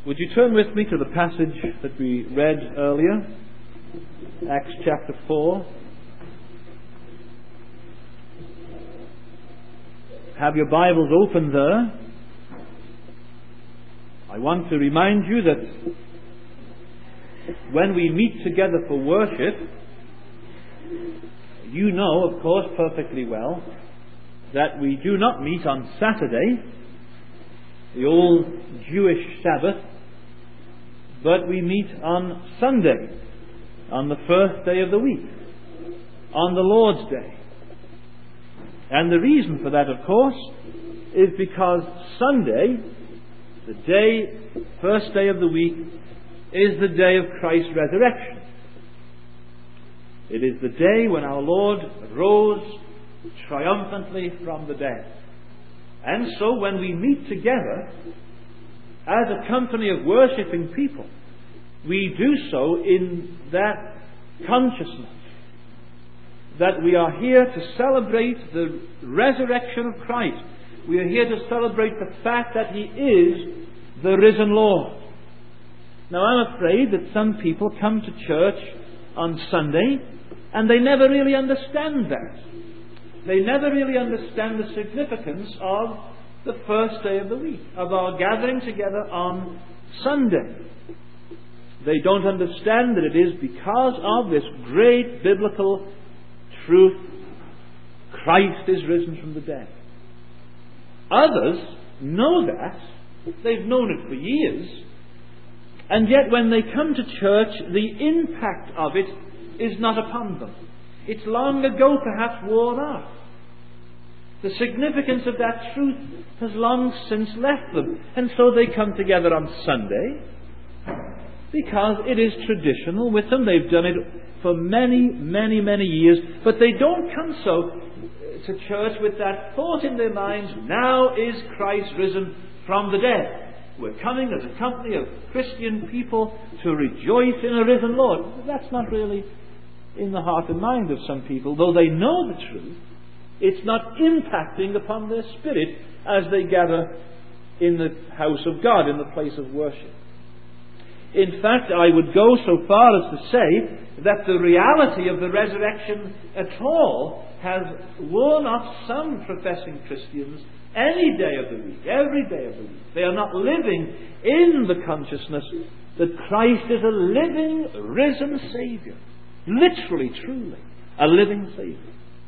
Would you turn with me to the passage that we read earlier, Acts chapter 4. Have your Bibles open there. I want to remind you that when we meet together for worship, you know, of course, perfectly well, that we do not meet on Saturday, the old Jewish Sabbath, but we meet on Sunday, on the first day of the week, on the Lord's Day. And the reason for that, of course, is because Sunday, the first day of the week, is the day of Christ's resurrection. It is the day when our Lord rose triumphantly from the dead. And so when we meet together as a company of worshipping people, we do so in that consciousness that we are here to celebrate the resurrection of Christ. We are here to celebrate the fact that He is the risen Lord. Now, I'm afraid that some people come to church on Sunday and they never really understand that. They never really understand the significance of the first day of the week, of our gathering together on Sunday. They don't understand that it is because of this great biblical truth, Christ is risen from the dead. Others know that. They've known it for years. And yet when they come to church, the impact of it is not upon them. It's long ago perhaps worn off. The significance of that truth has long since left them. And so they come together on Sunday because it is traditional with them. They've done it for many, many, many years. But they don't come to church with that thought in their minds, now is Christ risen from the dead. We're coming as a company of Christian people to rejoice in a risen Lord. That's not really in the heart and mind of some people. Though they know the truth, it's not impacting upon their spirit as they gather in the house of God, in the place of worship. In fact, I would go so far as to say that the reality of the resurrection at all has worn off some professing Christians any day of the week, every day of the week. They are not living in the consciousness that Christ is a living, risen Saviour. Literally, truly, a living Saviour.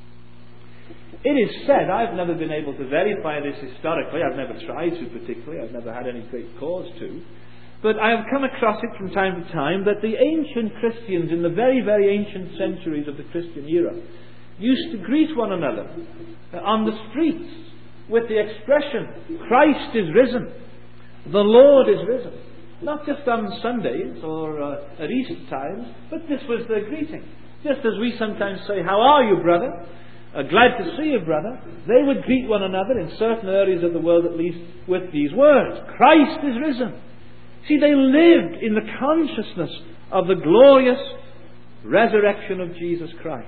It is said, I've never been able to verify this historically, I've never tried to particularly, I've never had any great cause to, but I have come across it from time to time that the ancient Christians in the very, very ancient centuries of the Christian era used to greet one another on the streets with the expression, Christ is risen, the Lord is risen. Not just on Sundays or at Easter times, but this was their greeting. Just as we sometimes say, how are you, brother? Glad to see you, brother. They would greet one another in certain areas of the world at least with these words, Christ is risen. See, they lived in the consciousness of the glorious resurrection of Jesus Christ.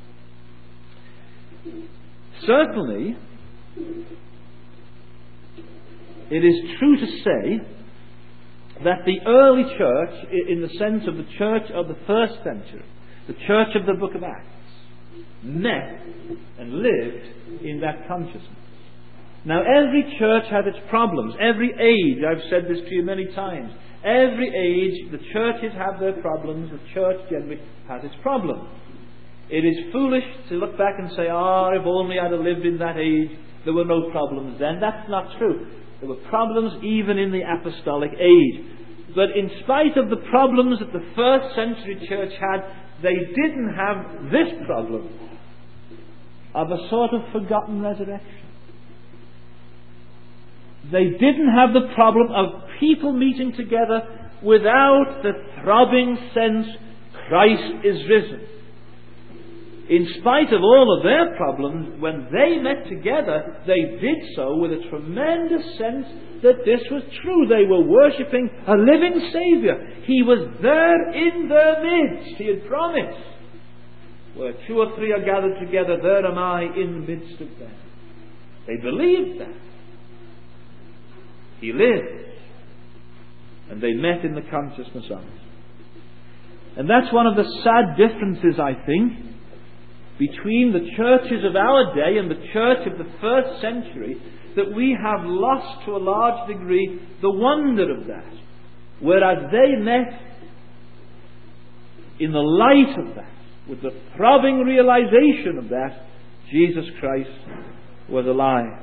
Certainly, it is true to say that the early church, in the sense of the church of the first century, the church of the book of Acts, met and lived in that consciousness. Now, every church has its problems. Every age, I've said this to you many times, every age, the churches have their problems. The church generally has its problems. It is foolish to look back and say, if only I'd have lived in that age, there were no problems then. That's not true. There were problems even in the apostolic age. But in spite of the problems that the first century church had, they didn't have this problem of a sort of forgotten resurrection. They didn't have the problem of people meeting together without the throbbing sense, Christ is risen. In spite of all of their problems, when they met together, they did so with a tremendous sense that this was true. They were worshipping a living Saviour. He was there in their midst. He had promised, where 2 or 3 are gathered together, there am I in the midst of them. They believed that. He lives. And they met in the consciousness of it. And that's one of the sad differences, I think, between the churches of our day and the church of the first century, that we have lost to a large degree the wonder of that. Whereas they met in the light of that, with the throbbing realization of that, Jesus Christ was alive.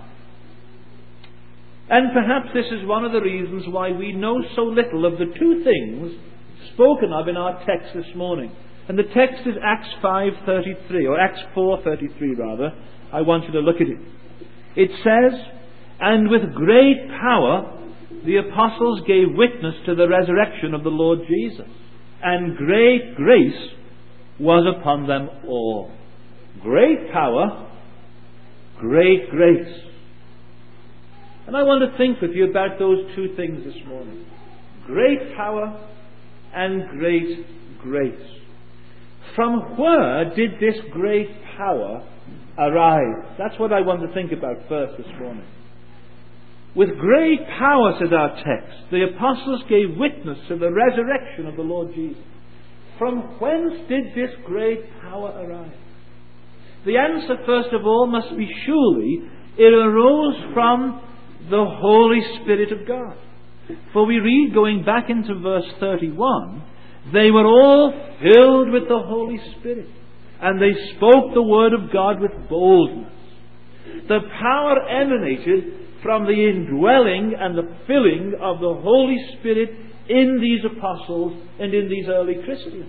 And perhaps this is one of the reasons why we know so little of the two things spoken of in our text this morning. And the text is Acts 5:33, or Acts 4:33 rather. I want you to look at it. It says, "And with great power the apostles gave witness to the resurrection of the Lord Jesus, and great grace was upon them all." Great power, great grace. And I want to think with you about those two things this morning. Great power and great grace. From where did this great power arise? That's what I want to think about first this morning. With great power, says our text, the apostles gave witness to the resurrection of the Lord Jesus. From whence did this great power arise? The answer, first of all, must be surely it arose from the Holy Spirit of God. For we read, going back into verse 31, they were all filled with the Holy Spirit, and they spoke the word of God with boldness. The power emanated from the indwelling and the filling of the Holy Spirit in these apostles and in these early Christians.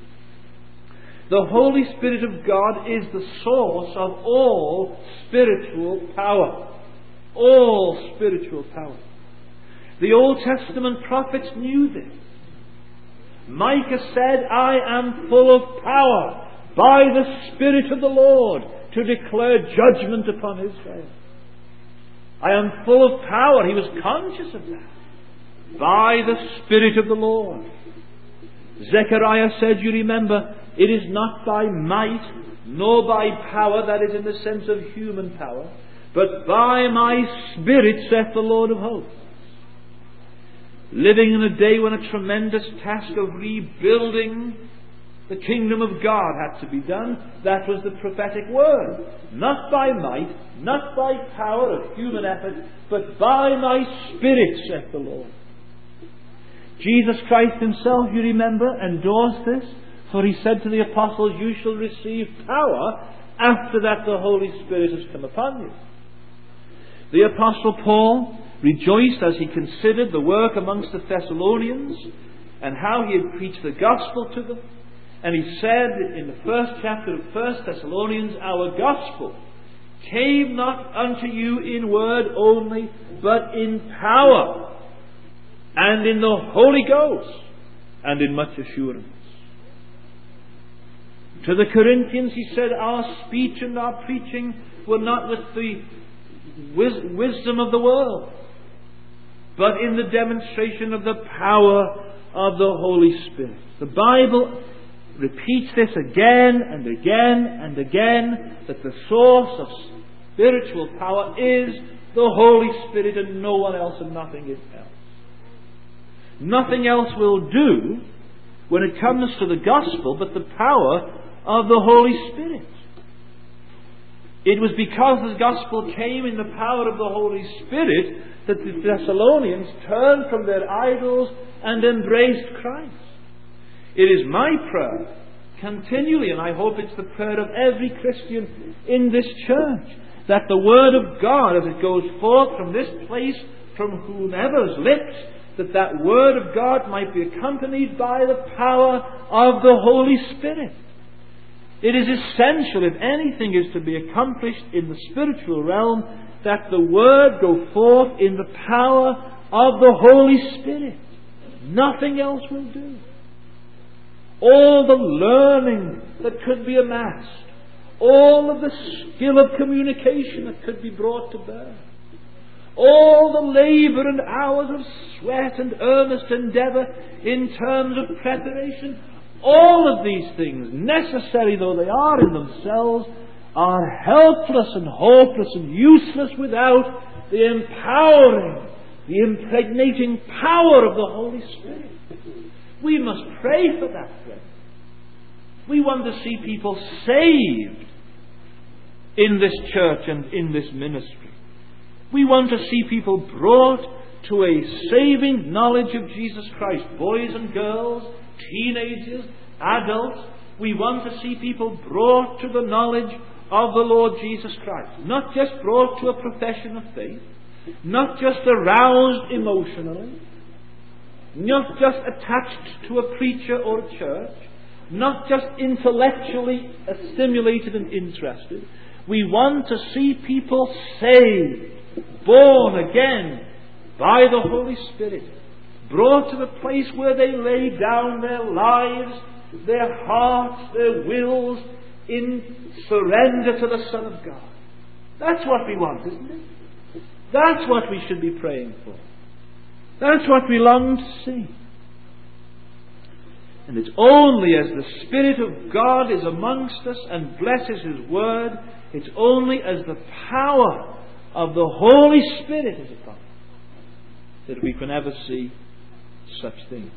The Holy Spirit of God is the source of all spiritual power. All spiritual power. The Old Testament prophets knew this. Micah said, "I am full of power by the Spirit of the Lord to declare judgment upon Israel." I am full of power. He was conscious of that. By the Spirit of the Lord. Zechariah said, you remember, "It is not by might nor by power," that is in the sense of human power, "but by my Spirit, saith the Lord of hosts." Living in a day when a tremendous task of rebuilding the kingdom of God had to be done, that was the prophetic word. Not by might, not by power of human effort, but by my Spirit, saith the Lord. Jesus Christ himself, you remember, endorsed this, for he said to the apostles, "You shall receive power after that the Holy Spirit has come upon you." The Apostle Paul rejoiced as he considered the work amongst the Thessalonians and how he had preached the gospel to them. And he said in the first chapter of 1 Thessalonians, "Our gospel came not unto you in word only, but in power, and in the Holy Ghost, and in much assurance." To the Corinthians he said, "Our speech and our preaching were not with the wisdom of the world, but in the demonstration of the power of the Holy Spirit." The Bible repeats this again and again and again, that the source of spiritual power is the Holy Spirit and no one else and nothing else. Nothing else will do when it comes to the gospel but the power of the Holy Spirit. It was because the gospel came in the power of the Holy Spirit that the Thessalonians turned from their idols and embraced Christ. It is my prayer continually, and I hope it's the prayer of every Christian in this church, that the Word of God, as it goes forth from this place, from whomever's lips, that Word of God might be accompanied by the power of the Holy Spirit. It is essential, if anything is to be accomplished in the spiritual realm, that the Word go forth in the power of the Holy Spirit. Nothing else will do. All the learning that could be amassed, all of the skill of communication that could be brought to bear, all the labour and hours of sweat and earnest endeavour in terms of preparation, all of these things, necessary though they are in themselves, are helpless and hopeless and useless without the empowering, the impregnating power of the Holy Spirit. We must pray for that, friends. We want to see people saved in this church and in this ministry. We want to see people brought to a saving knowledge of Jesus Christ. Boys and girls, teenagers, adults. We want to see people brought to the knowledge of the Lord Jesus Christ. Not just brought to a profession of faith. Not just aroused emotionally. Not just attached to a preacher or a church. Not just intellectually stimulated and interested. We want to see people saved, born again by the Holy Spirit, brought to the place where they lay down their lives, their hearts, their wills in surrender to the Son of God. That's what we want, isn't it? That's what we should be praying for. That's what we long to see. And it's only as the Spirit of God is amongst us and blesses His Word, it's only as the power of the Holy Spirit is upon us that we can ever see such things.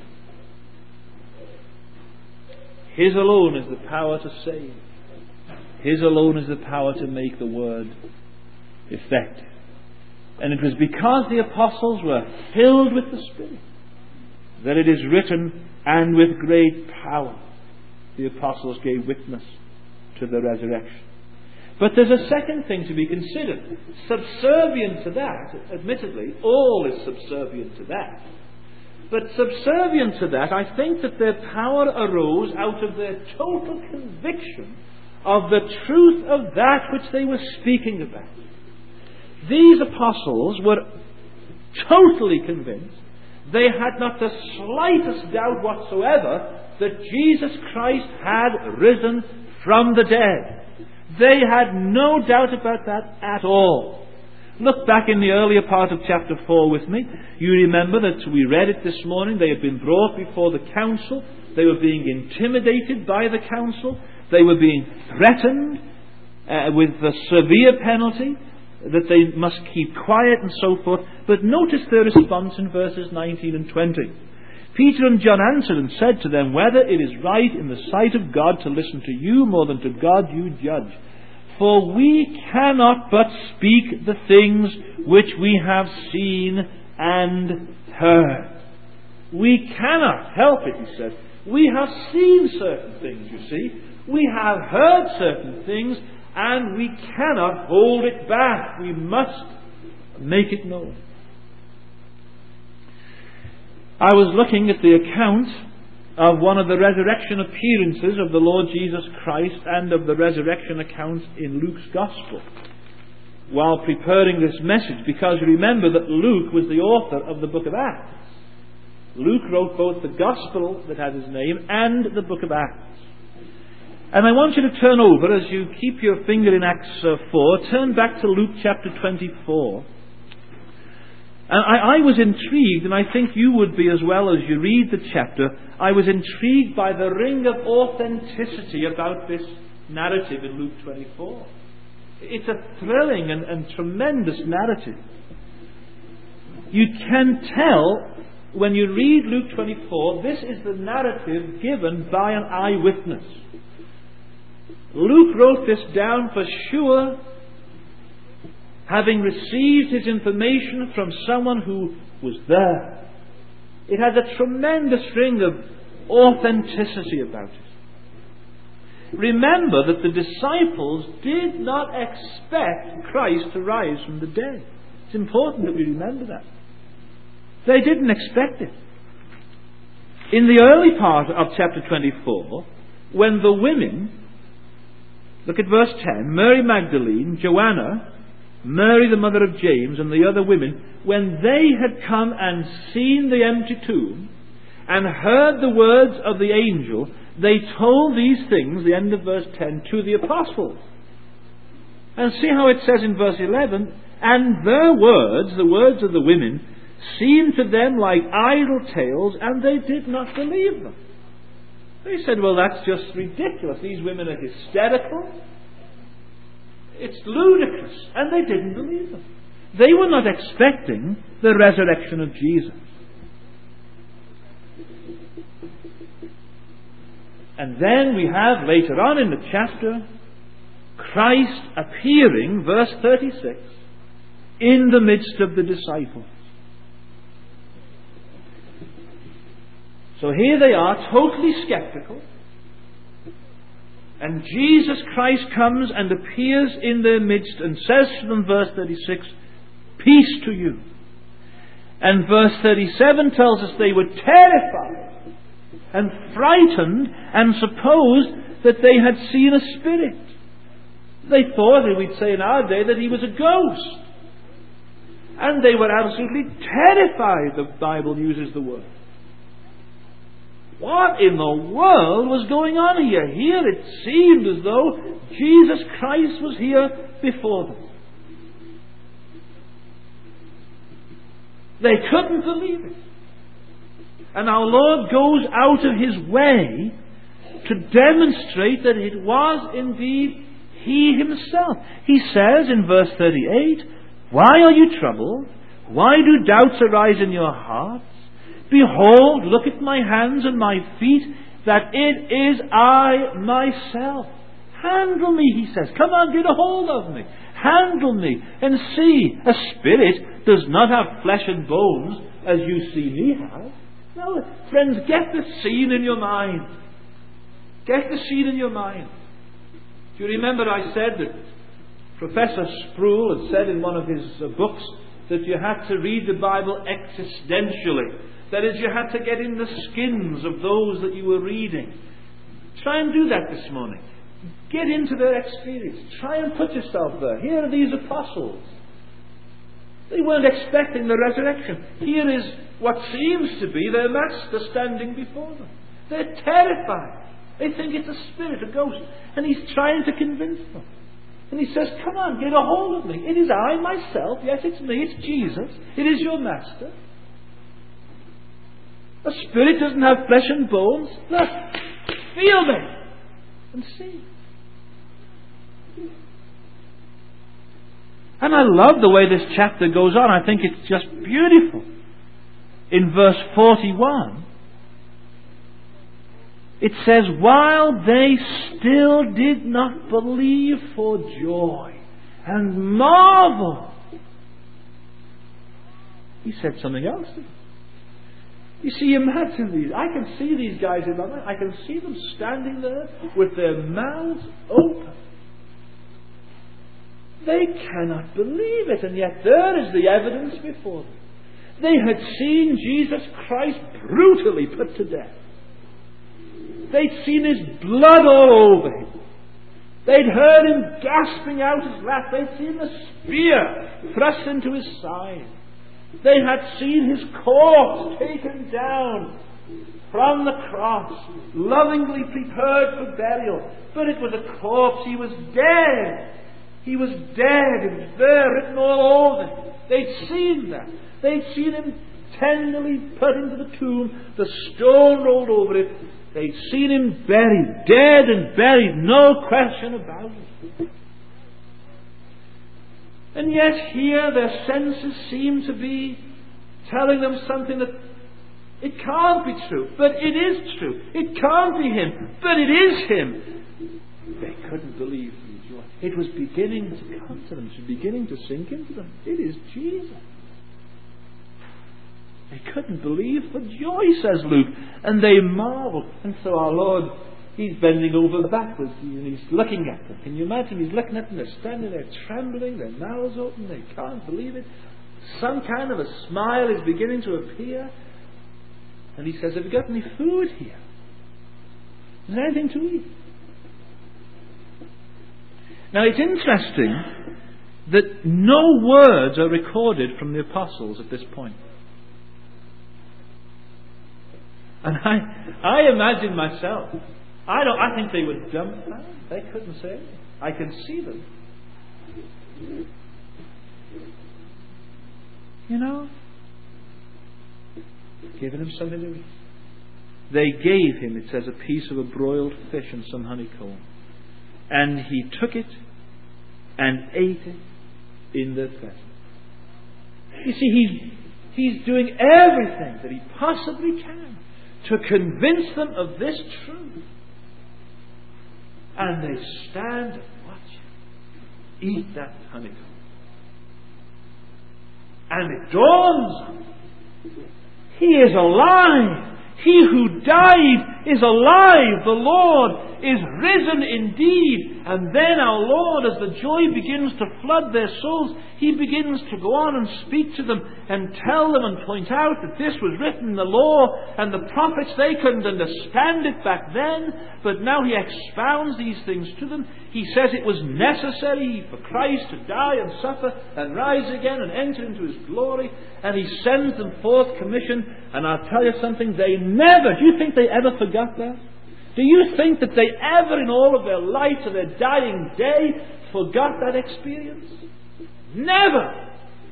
His alone is the power to save. His alone is the power to make the Word effective. And it was because the apostles were filled with the Spirit that it is written, and with great power the apostles gave witness to the resurrection. But there's a second thing to be considered. Subservient to that, admittedly, all is subservient to that. But subservient to that, I think that their power arose out of their total conviction of the truth of that which they were speaking about. These apostles were totally convinced, they had not the slightest doubt whatsoever that Jesus Christ had risen from the dead. They had no doubt about that at all. Look back in the earlier part of chapter 4 with me. You remember that we read it this morning. They had been brought before the council. They were being intimidated by the council. They were being threatened with a severe penalty, that they must keep quiet and so forth. But notice their response in verses 19 and 20. Peter and John answered and said to them, whether it is right in the sight of God to listen to you more than to God you judge. For we cannot but speak the things which we have seen and heard. We cannot help it, he says. We have seen certain things, you see. We have heard certain things, and we cannot hold it back. We must make it known. I was looking at the account of one of the resurrection appearances of the Lord Jesus Christ and of the resurrection account in Luke's Gospel while preparing this message, because remember that Luke was the author of the book of Acts. Luke wrote both the Gospel that has his name and the book of Acts. And I want you to turn over, as you keep your finger in Acts 4, turn back to Luke chapter 24. And I was intrigued, and I think you would be as well as you read the chapter. I was intrigued by the ring of authenticity about this narrative in Luke 24. It's a thrilling and tremendous narrative. You can tell when you read Luke 24, this is the narrative given by an eyewitness. Luke wrote this down for sure, having received his information from someone who was there. It has a tremendous ring of authenticity about it. Remember that the disciples did not expect Christ to rise from the dead. It's important that we remember that. They didn't expect it. In the early part of chapter 24, when the women, look at verse 10, Mary Magdalene, Joanna, Mary the mother of James, and the other women, when they had come and seen the empty tomb and heard the words of the angel, they told these things, the end of verse 10, to the apostles. And see how it says in verse 11, and their words, the words of the women, seemed to them like idle tales, and they did not believe them. They said, well, that's just ridiculous. These women are hysterical. It's ludicrous. And they didn't believe them. They were not expecting the resurrection of Jesus. And then we have, later on in the chapter, Christ appearing, verse 36, in the midst of the disciples. So here they are, totally skeptical. And Jesus Christ comes and appears in their midst and says to them, verse 36, "Peace to you." And verse 37 tells us they were terrified and frightened and supposed that they had seen a spirit. They thought, we'd say in our day, that he was a ghost. And they were absolutely terrified, the Bible uses the word. What in the world was going on here? Here it seemed as though Jesus Christ was here before them. They couldn't believe it. And our Lord goes out of his way to demonstrate that it was indeed he himself. He says in verse 38, "Why are you troubled? Why do doubts arise in your hearts? Behold, look at my hands and my feet, that it is I myself. Handle me," he says. "Come on, get a hold of me. Handle me and see. A spirit does not have flesh and bones as you see me have." No, friends, get the scene in your mind. Get the scene in your mind. Do you remember I said that Professor Sproul had said in one of his books that you had to read the Bible existentially? That is, you had to get in the skins of those that you were reading. Try and do that this morning. Get into their experience. Try and put yourself there. Here are these apostles. They weren't expecting the resurrection. Here is what seems to be their master standing before them. They're terrified. They think it's a spirit, a ghost. And he's trying to convince them. And he says, "Come on, get a hold of me. It is I myself. Yes, it's me. It's Jesus. It is your master. A spirit doesn't have flesh and bones. Look, feel me and see." And I love the way this chapter goes on. I think it's just beautiful. In verse 41, it says, "While they still did not believe for joy and marvel," he said something else to them. You see, imagine these. I can see these guys in my mind. I can see them standing there with their mouths open. They cannot believe it, and yet there is the evidence before them. They had seen Jesus Christ brutally put to death. They'd seen his blood all over him. They'd heard him gasping out his wrath. They'd seen the spear thrust into his side. They had seen his corpse taken down from the cross, lovingly prepared for burial. But it was a corpse. He was dead. He was dead. It was there, written all over him. They'd seen that. They'd seen him tenderly put into the tomb, the stone rolled over it. They'd seen him buried, dead and buried, no question about it. And yet here their senses seem to be telling them something that it can't be true, but it is true. It can't be him, but it is him. They couldn't believe the joy. It was beginning to come to them. It was beginning to sink into them. It is Jesus. They couldn't believe for joy, says Luke, and they marveled. And so our Lord, he's bending over backwards and he's looking at them. Can you imagine? He's looking at them. They're standing there trembling, their mouths open, they can't believe it. Some kind of a smile is beginning to appear. And he says, "Have you got any food here? Is there anything to eat?" Now it's interesting that no words are recorded from the apostles at this point. And I imagine myself, I think they were dumbfounded. They couldn't say anything. I can see them. You know, giving him something to eat. They gave him, it says, a piece of a broiled fish and some honeycomb. And he took it and ate it in their presence. You see, he's doing everything that he possibly can to convince them of this truth. And they stand and watch him eat that honeycomb. And it dawns on them, he is alive. He who died is alive. The Lord is risen indeed. And then our Lord, as the joy begins to flood their souls, he begins to go on and speak to them and tell them and point out that this was written in the law and the prophets. They couldn't understand it back then, but now he expounds these things to them. He says it was necessary for Christ to die and suffer and rise again and enter into his glory, and he sends them forth commissioned. And I'll tell you something, do you think they ever forgot that? Do you think that they ever in all of their life to their dying day forgot that experience? Never!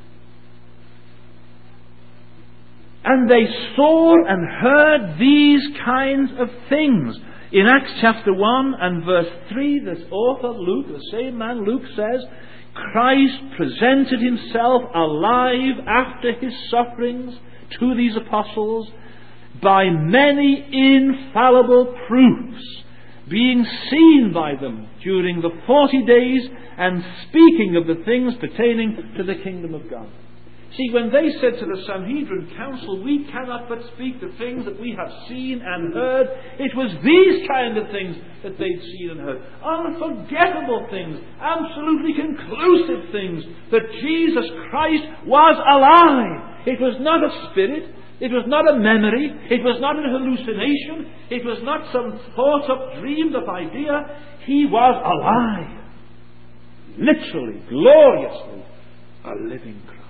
And they saw and heard these kinds of things. In Acts chapter 1 and verse 3, this author, Luke, the same man, Luke says, Christ presented himself alive after his sufferings to these apostles by many infallible proofs, being seen by them during the 40 days and speaking of the things pertaining to the kingdom of God. See, when they said to the Sanhedrin council, we cannot but speak the things that we have seen and heard, it was these kind of things that they'd seen and heard. Unforgettable things, absolutely conclusive things, that Jesus Christ was alive. It was not a spirit. It was not a memory. It was not a hallucination. It was not some thought-up, dreamed-up idea. He was alive. Literally, gloriously, a living Christ.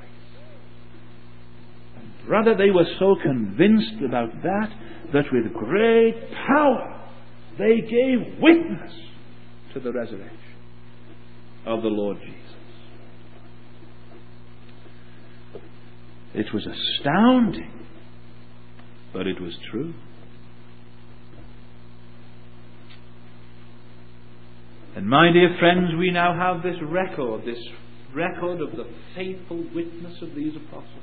And brother, they were so convinced about that with great power they gave witness to the resurrection of the Lord Jesus. It was astounding. But it was true. And my dear friends, we now have this record of the faithful witness of these apostles.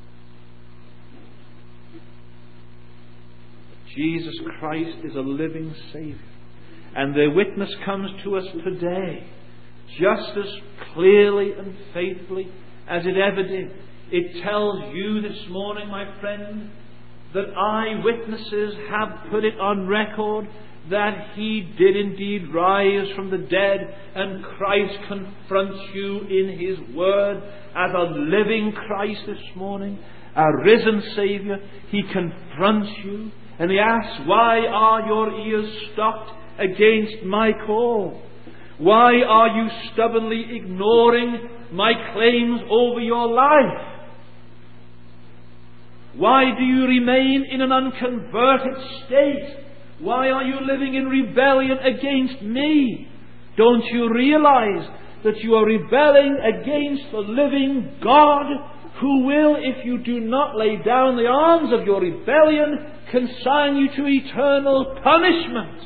Jesus Christ is a living Saviour. And their witness comes to us today, just as clearly and faithfully as it ever did. It tells you this morning, my friend, that eyewitnesses have put it on record that he did indeed rise from the dead, and Christ confronts you in his word as a living Christ this morning, a risen Saviour. He confronts you and he asks, why are your ears stopped against my call? Why are you stubbornly ignoring my claims over your life? Why do you remain in an unconverted state? Why are you living in rebellion against me? Don't you realize that you are rebelling against the living God, who will, if you do not lay down the arms of your rebellion, consign you to eternal punishment?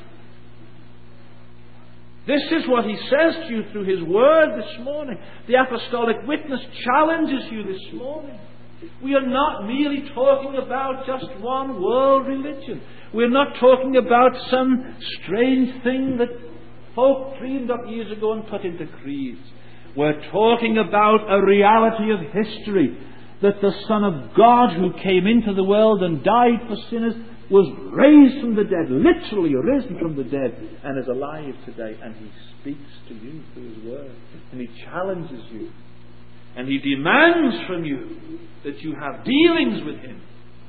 This is what he says to you through his word this morning. The apostolic witness challenges you this morning. We are not merely talking about just one world religion. We're not talking about some strange thing that folk dreamed up years ago and put into creeds. We're talking about a reality of history, that the Son of God who came into the world and died for sinners was raised from the dead, literally risen from the dead, and is alive today. And he speaks to you through his word, and he challenges you. And he demands from you that you have dealings with him.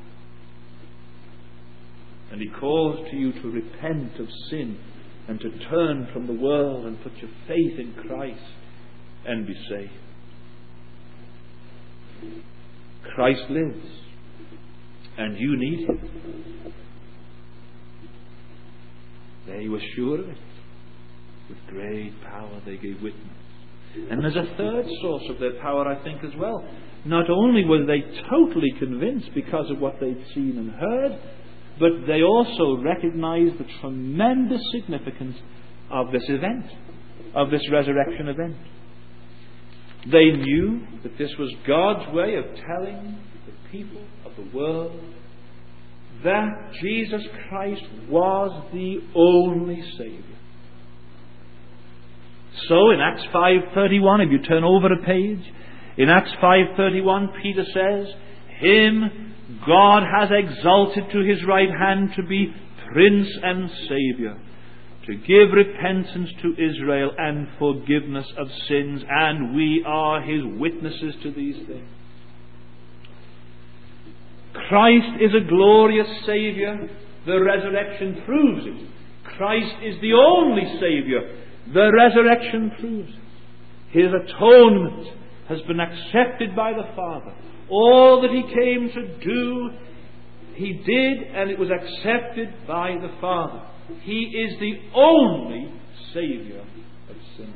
And he calls to you to repent of sin and to turn from the world and put your faith in Christ and be saved. Christ lives, and you need him. They were sure of it. With great power they gave witness. And there's a third source of their power, I think, as well. Not only were they totally convinced because of what they'd seen and heard, but they also recognized the tremendous significance of this event, of this resurrection event. They knew that this was God's way of telling the people of the world that Jesus Christ was the only Saviour. So in Acts 5:31, if you turn over a page, in Acts 5:31, Peter says, "Him God has exalted to his right hand to be Prince and Saviour, to give repentance to Israel and forgiveness of sins, and we are his witnesses to these things." Christ is a glorious Saviour. The resurrection proves it. Christ is the only Saviour. The resurrection proves it. His atonement has been accepted by the Father. All that he came to do, he did, and it was accepted by the Father. He is the only Saviour of sinners.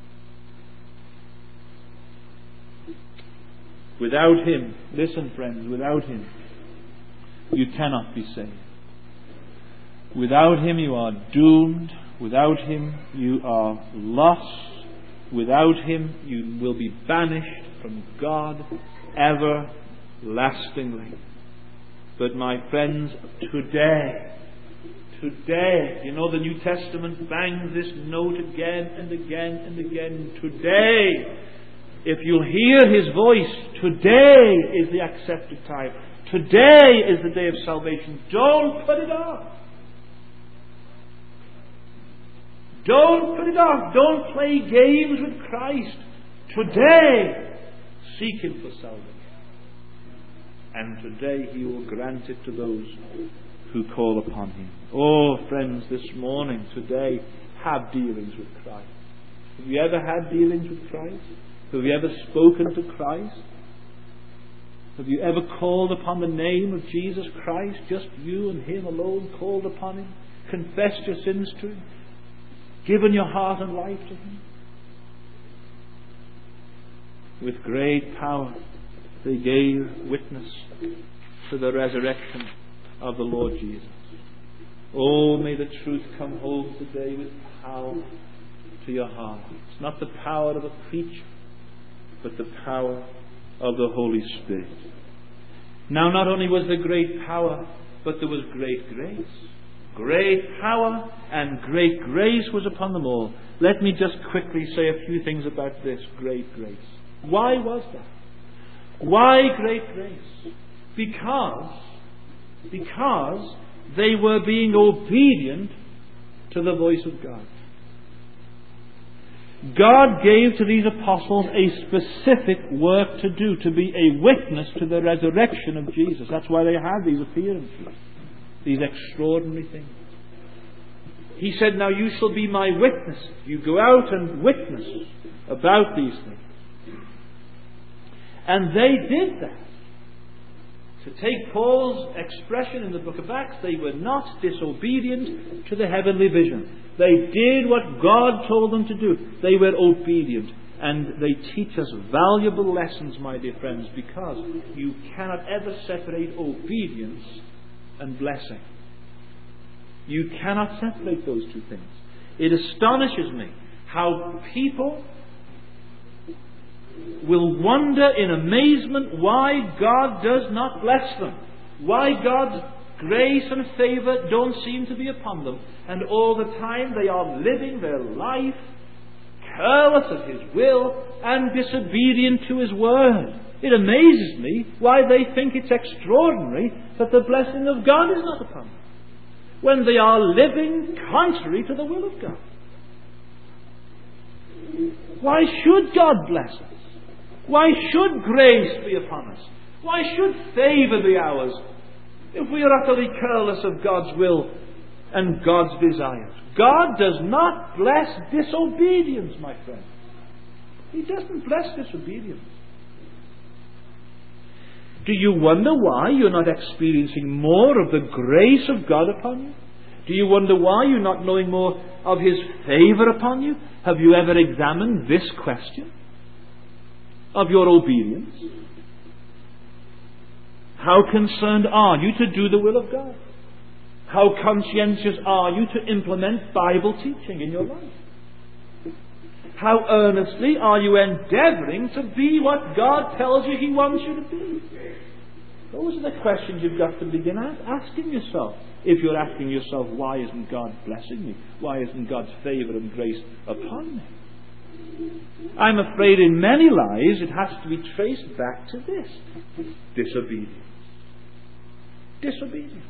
Without him, listen friends, without him, you cannot be saved. Without him you are doomed. Without him you are lost. Without him you will be banished from God everlastingly. But my friends, today, you know the New Testament bangs this note again and again and again. Today, if you hear his voice, today is the accepted time. Today is the day of salvation. Don't put it off. Don't put it off. Don't play games with Christ. Today, seek him for salvation. And today he will grant it to those who call upon him. Oh, friends, this morning, today, have dealings with Christ. Have you ever had dealings with Christ? Have you ever spoken to Christ? Have you ever called upon the name of Jesus Christ? Just you and him alone, called upon him? Confessed your sins to him? Given your heart and life to him? With great power they gave witness to the resurrection of the Lord Jesus. Oh, may the truth come home today with power to your heart. It's not the power of a preacher, but the power of the Holy Spirit. Now, not only was there great power, but there was great grace. Great power and great grace was upon them all. Let me just quickly say a few things about this great grace. Why was that? Why great grace? Because they were being obedient to the voice of God. God gave to these apostles a specific work to do, to be a witness to the resurrection of Jesus. That's why they had these appearances, these extraordinary things. He said, now you shall be my witnesses. You go out and witness about these things. And they did that. To take Paul's expression in the book of Acts, they were not disobedient to the heavenly vision. They did what God told them to do. They were obedient. And they teach us valuable lessons, my dear friends, because you cannot ever separate obedience and blessing. You cannot separate those two things. It astonishes me how people will wonder in amazement why God does not bless them, why God's grace and favour don't seem to be upon them, and all the time they are living their life careless of his will and disobedient to his word. It amazes me why they think it's extraordinary that the blessing of God is not upon them, when they are living contrary to the will of God. Why should God bless us? Why should grace be upon us? Why should favour be ours if we are utterly careless of God's will and God's desires? God does not bless disobedience, my friend. He doesn't bless disobedience. Do you wonder why you're not experiencing more of the grace of God upon you? Do you wonder why you're not knowing more of his favour upon you? Have you ever examined this question of your obedience? How concerned are you to do the will of God? How conscientious are you to implement Bible teaching in your life? How earnestly are you endeavouring to be what God tells you He wants you to be? Those are the questions you've got to begin asking yourself. If you're asking yourself, why isn't God blessing me? Why isn't God's favour and grace upon me? I'm afraid in many lives it has to be traced back to this: disobedience. Disobedience.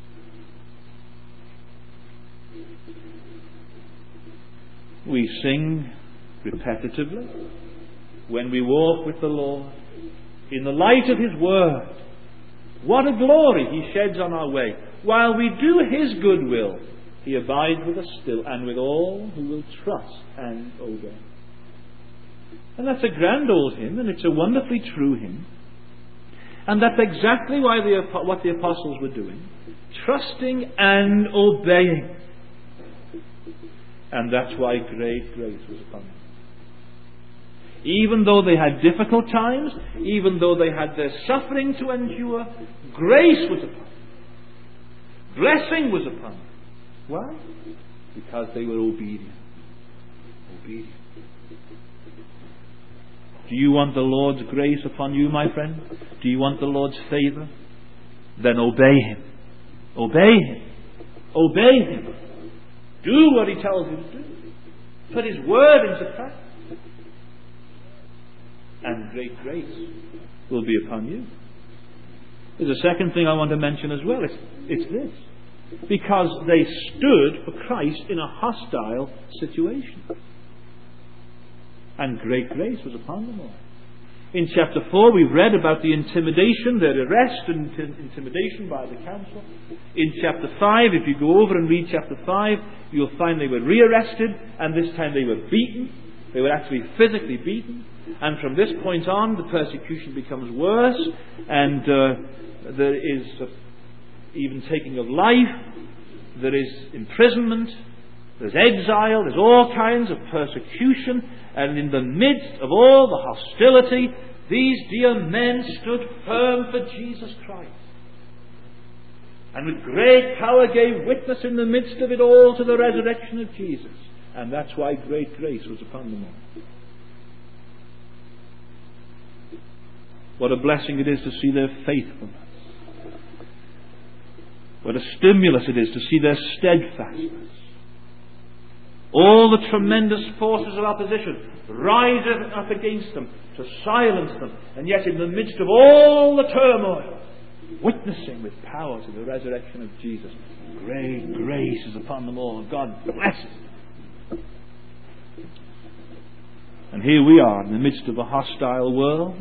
We sing repetitively when we walk with the Lord in the light of His Word. What a glory He sheds on our way. While we do His good will, He abides with us still, and with all who will trust and obey. And that's a grand old hymn, and it's a wonderfully true hymn. And that's exactly what the apostles were doing: trusting and obeying. And that's why great grace was upon them. Even though they had difficult times, even though they had their suffering to endure, grace was upon them. Blessing was upon them. Why? Because they were obedient. Obedient. Do you want the Lord's grace upon you, my friend? Do you want the Lord's favour? Then obey Him. Obey Him. Obey Him. Do what He tells you to do. Put His word into practice. And great grace will be upon you. There's a second thing I want to mention as well. It's this. Because they stood for Christ in a hostile situation. And great grace was upon them all. In chapter 4 we've read about the intimidation, their arrest and intimidation by the council. In chapter 5, if you go over and read chapter 5, you'll find they were rearrested, and this time they were beaten. They were actually physically beaten. And from this point on, the persecution becomes worse, and there is even taking of life, there is imprisonment, there's exile, there's all kinds of persecution, and in the midst of all the hostility, these dear men stood firm for Jesus Christ. And with great power gave witness in the midst of it all to the resurrection of Jesus. And that's why great grace was upon them all. What a blessing it is to see their faithfulness. What a stimulus it is to see their steadfastness. All the tremendous forces of opposition rise up against them to silence them, and yet in the midst of all the turmoil, witnessing with power to the resurrection of Jesus. Great grace is upon them all. God bless them. And here we are in the midst of a hostile world.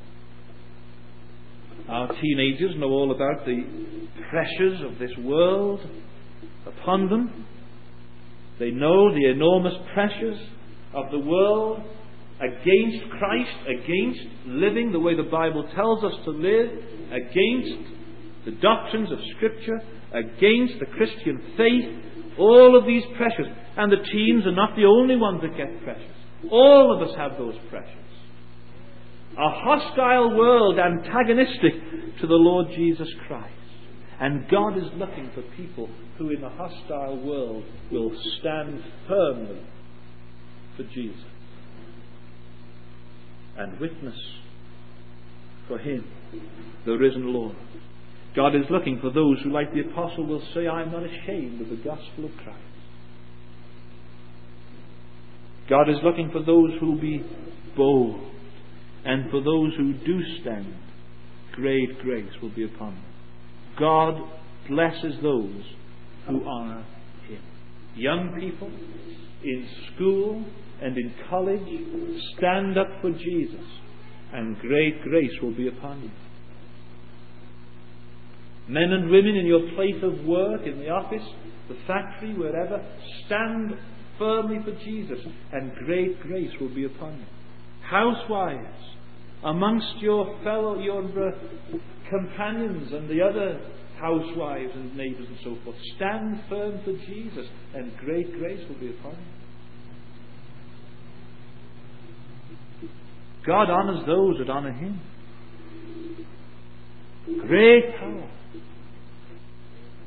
Our teenagers know all about the pressures of this world upon them. They know the enormous pressures of the world against Christ, against living the way the Bible tells us to live, against the doctrines of Scripture, against the Christian faith. All of these pressures. And the teens are not the only ones that get pressures. All of us have those pressures. A hostile world, antagonistic to the Lord Jesus Christ. And God is looking for people who in a hostile world will stand firmly for Jesus and witness for Him, the risen Lord. God is looking for those who, like the apostle, will say, I am not ashamed of the gospel of Christ. God is looking for those who will be bold, and for those who do stand, great grace will be upon them. God blesses those who honour Him. Young people in school and in college, stand up for Jesus, and great grace will be upon you. Men and women in your place of work, in the office, the factory, wherever, stand firmly for Jesus, and great grace will be upon you. Housewives, amongst your companions and the other housewives and neighbours and so forth, stand firm for Jesus, and great grace will be upon you. God honours those that honour Him. Great power,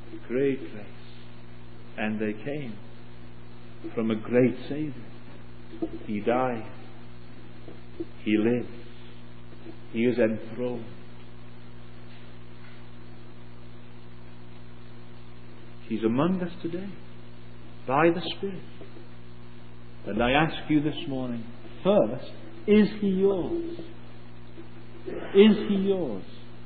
great grace, and they came from a great Saviour. He died. He lives. He is enthroned. He's among us today by the Spirit. And I ask you this morning, first, is He yours? Is He yours?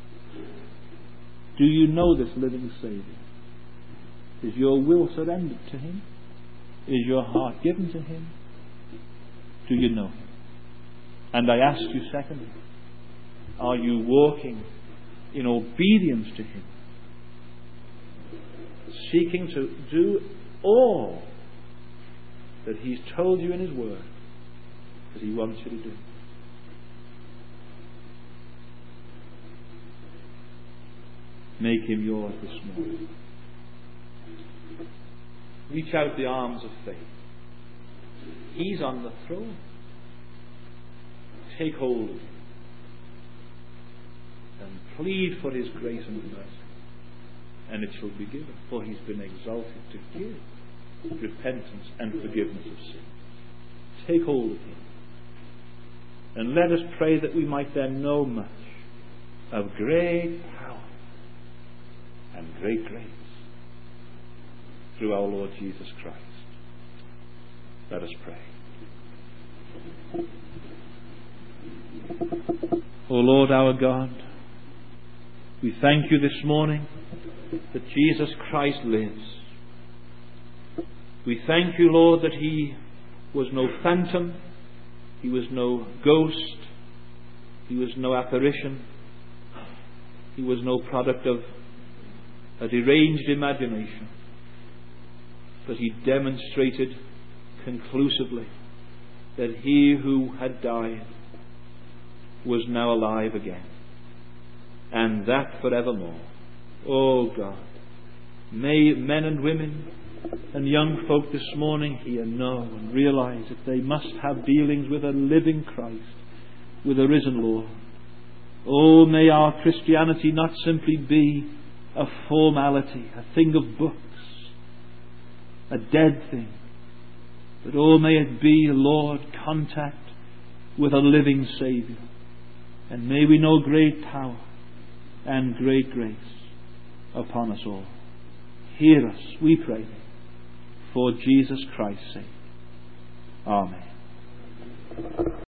Do you know this living Saviour? Is your will surrendered to Him? Is your heart given to Him? Do you know Him? And I ask you secondly, are you walking in obedience to Him? Seeking to do all that He's told you in His Word that He wants you to do. Make Him yours this morning. Reach out the arms of faith. He's on the throne. Take hold of Him and plead for His grace and mercy, and it shall be given, for He's been exalted to give repentance and forgiveness of sin. Take hold of Him, and let us pray that we might then know much of great power and great grace through our Lord Jesus Christ. Let us pray. O Lord our God, we thank you this morning that Jesus Christ lives. We thank you, Lord, that He was no phantom, He was no ghost, He was no apparition, He was no product of a deranged imagination, but He demonstrated conclusively that He who had died was now alive again, and that forevermore. Oh God, may men and women and young folk this morning here know and realize that they must have dealings with a living Christ, with a risen Lord. Oh, may our Christianity not simply be a formality, a thing of books, a dead thing, but oh, may it be, Lord, contact with a living Saviour. And may we know great power and great grace upon us all. Hear us, we pray, for Jesus Christ's sake. Amen.